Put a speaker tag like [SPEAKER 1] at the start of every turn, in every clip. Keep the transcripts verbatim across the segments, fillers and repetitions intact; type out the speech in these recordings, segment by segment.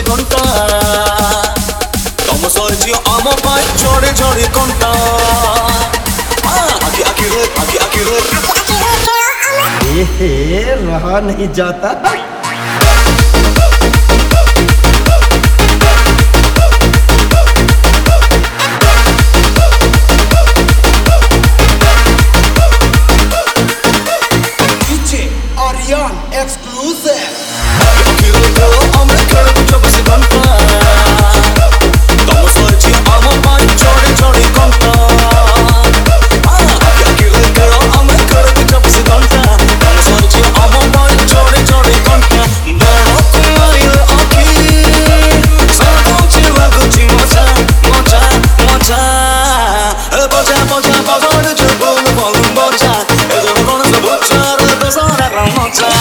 [SPEAKER 1] घंटा तम सरी आम पाई चढ़े चढ़े कंटा आगे आगे रे आगे आगे रे
[SPEAKER 2] रहा नहीं जाता।
[SPEAKER 1] Exclusive. Akhir ko amre khade kuch bas घंटा तम सरी आम पाई चढ़े चढ़े कंटा आगे आगे रे amre khade kuch bas घंटा तम सरी आम पाई चढ़े चढ़े कंटा बड़ा कोई आखी साथों चिवा गुची मचा मचा मचा बजा बजा बजा जो बोल बोल बजा ए जो कोन से बचा रे तो सारा मचा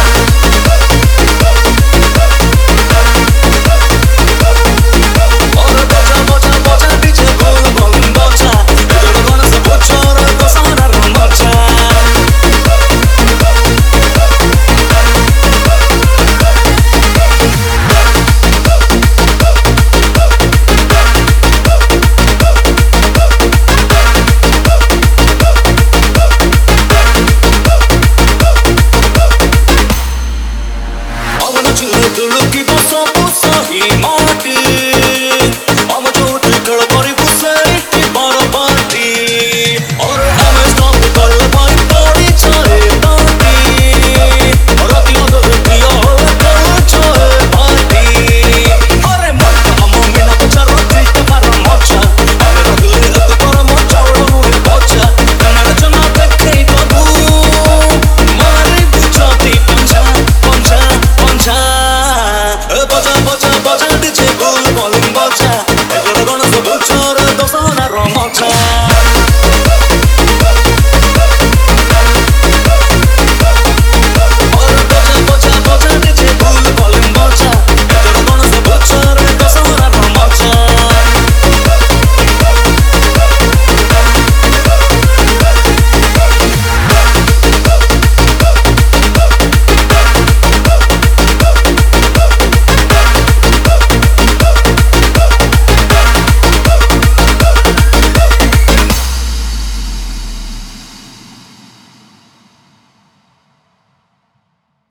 [SPEAKER 1] Lucky boss of Sahi Marty I'm a joke to girl body pussy Para party Or I'm a stop to girl my body chale party Or a tiyo to tiyo girl chale party Are matta amma mina kucha roti to para mocha Ame ragli to para mocha or mure pocha Kanada chana dekhe babu Mare bujati pancha pancha pancha बजा बजा बजा दीजिए बोल bowling बजा ए जोड़ा गाना सब चोर